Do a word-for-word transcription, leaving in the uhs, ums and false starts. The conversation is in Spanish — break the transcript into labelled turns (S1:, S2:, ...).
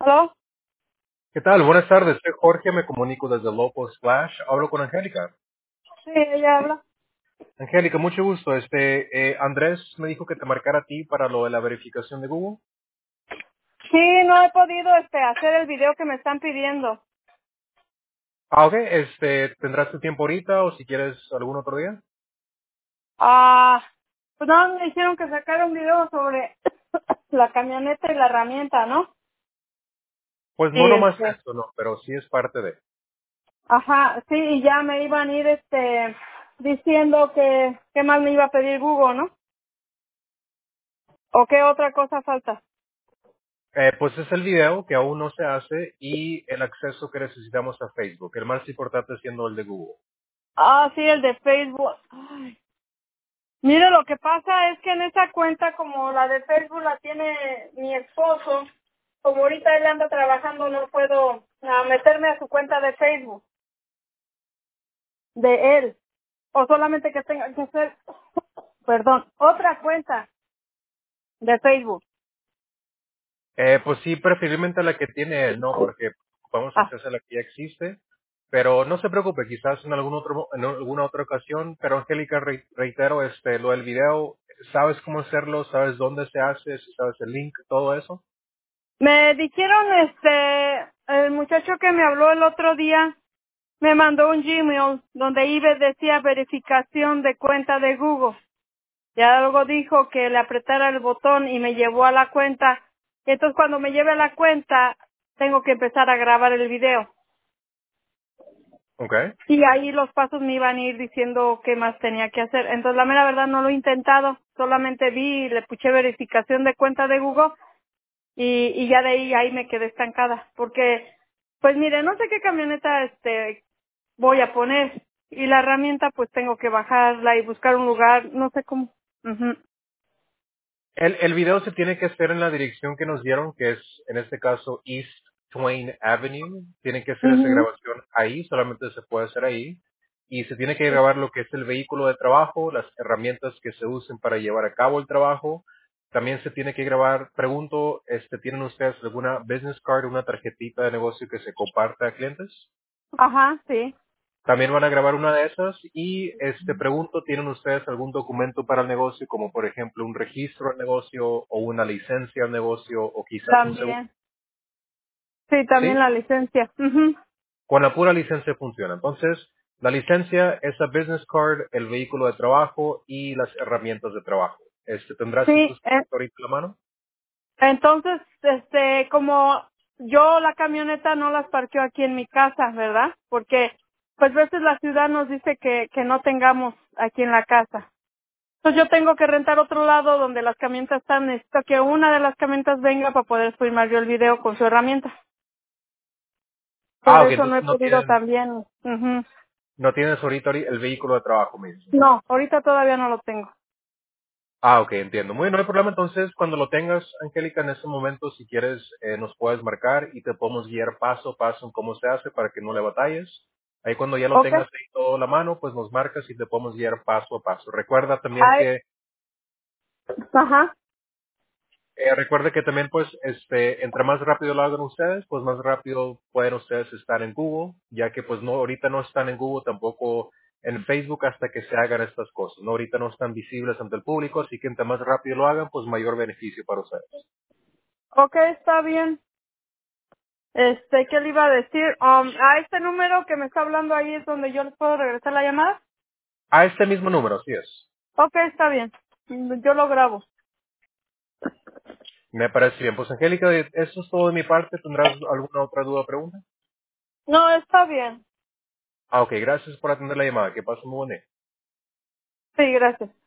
S1: ¿Aló?
S2: ¿Qué tal? Buenas tardes, soy Jorge, me comunico desde Local Splash. Hablo con Angélica.
S1: Sí, ella habla.
S2: Angélica, mucho gusto. Este, eh, Andrés me dijo que te marcara a ti para lo de la verificación de Google.
S1: Sí, no he podido este hacer el video que me están pidiendo.
S2: Ah, ok. Este, ¿tendrás tu tiempo ahorita o si quieres algún otro día?
S1: Ah, pues no, me dijeron que sacara un video sobre la camioneta y la herramienta, ¿no?
S2: Pues no
S1: Y
S2: nomás
S1: este,
S2: esto, no, pero sí es parte de.
S1: ajá, sí, y ya me iban a ir este diciendo que qué más me iba a pedir Google, ¿no? O qué otra cosa falta.
S2: Eh, pues es el video que aún no se hace y el acceso que necesitamos a Facebook. El más importante siendo el de Google.
S1: Ah, sí, el de Facebook. Ay, mire, lo que pasa es que en esa cuenta, como la de Facebook la tiene mi esposo, como ahorita él anda trabajando, no puedo ah, meterme a su cuenta de Facebook, de él. O solamente que tenga que hacer, perdón, otra cuenta de Facebook.
S2: Eh, pues sí, preferiblemente la que tiene él, ¿no? Porque vamos a
S1: Ah,
S2: hacerse la que ya existe. Pero no se preocupe, quizás en algún otro, mo- en alguna otra ocasión. Pero Angélica, re- reitero, este, lo del video, ¿sabes cómo hacerlo? ¿Sabes dónde se hace? ¿Si sabes el link? ¿Todo eso?
S1: me dijeron, este, el muchacho que me habló el otro día, me mandó un Gmail donde iba decía verificación de cuenta de Google. Ya luego dijo que le apretara el botón y me llevó a la cuenta. Entonces cuando me lleve a la cuenta, tengo que empezar a grabar el video.
S2: Ok.
S1: Y ahí los pasos me iban a ir diciendo qué más tenía que hacer. Entonces la mera verdad no lo he intentado. Solamente vi y le puché verificación de cuenta de Google y, y ya de ahí, ahí me quedé estancada. Porque, pues mire, no sé qué camioneta este voy a poner. Y la herramienta pues tengo que bajarla y buscar un lugar, no sé cómo. Ujú,
S2: El, el video se tiene que hacer en la dirección que nos dieron, que es en este caso East Twain Avenue. Tiene que hacer esa
S1: ujú.
S2: grabación ahí, solamente se puede hacer ahí. Y se tiene que grabar lo que es el vehículo de trabajo, las herramientas que se usen para llevar a cabo el trabajo. También se tiene que grabar, pregunto, este, ¿tienen ustedes alguna business card, una tarjetita de negocio que se comparte a clientes?
S1: Ajá, sí.
S2: También van a grabar una de esas y este pregunto, ¿tienen ustedes algún documento para el negocio, como por ejemplo un registro al negocio o una licencia al negocio o quizás un seguro?
S1: También. Sí, también
S2: Sí,
S1: la licencia. Ujú.
S2: con la pura licencia funciona. Entonces, la licencia, esa business card, el vehículo de trabajo y las herramientas de trabajo. Este, ¿tendrás
S1: Sí,
S2: estos
S1: eh,
S2: ahorita en la mano?
S1: entonces, este, como yo la camioneta no las parqueo aquí en mi casa, ¿verdad? Porque, pues, a veces la ciudad nos dice que, que no tengamos aquí en la casa. Entonces yo tengo que rentar otro lado donde las camionetas están. Necesito que una de las camionetas venga para poder filmar yo el video con su herramienta. Por
S2: Ah, ok,
S1: eso no
S2: entonces
S1: he
S2: no
S1: podido
S2: tienen,
S1: también. Ujú.
S2: no tienes ahorita ori- el vehículo de trabajo mismo.
S1: No, ahorita todavía no lo tengo.
S2: Ah, ok, entiendo. Muy bien, no hay problema. Entonces, cuando lo tengas, Angélica, en ese momento, si quieres, eh, nos puedes marcar y te podemos guiar paso a paso en cómo se hace para que no le batalles. Ahí cuando ya lo
S1: ¿Ok?
S2: tengas ahí todo a la mano, pues nos marcas y te podemos guiar paso a paso. Recuerda también
S1: Ay,
S2: que,
S1: ajá.
S2: eh, recuerda que también, pues, este, entre más rápido lo hagan ustedes, pues más rápido pueden ustedes estar en Google, ya que pues no, ahorita no están en Google tampoco en Facebook hasta que se hagan estas cosas. No, ahorita no están visibles ante el público, así que entre más rápido lo hagan, pues mayor beneficio para ustedes.
S1: Ok, está bien. Este, ¿qué le iba a decir? Um, a este número que me está hablando ahí es donde yo le puedo regresar la llamada.
S2: A este mismo número, así es.
S1: Ok, está bien. Mm, Yo lo grabo.
S2: Me parece bien. Pues Angélica, eso es todo de mi parte. ¿Tendrás alguna otra duda o pregunta?
S1: No, está bien.
S2: Ah, ok. Gracias por atender la llamada. Que pasen muy buen día.
S1: Sí, gracias.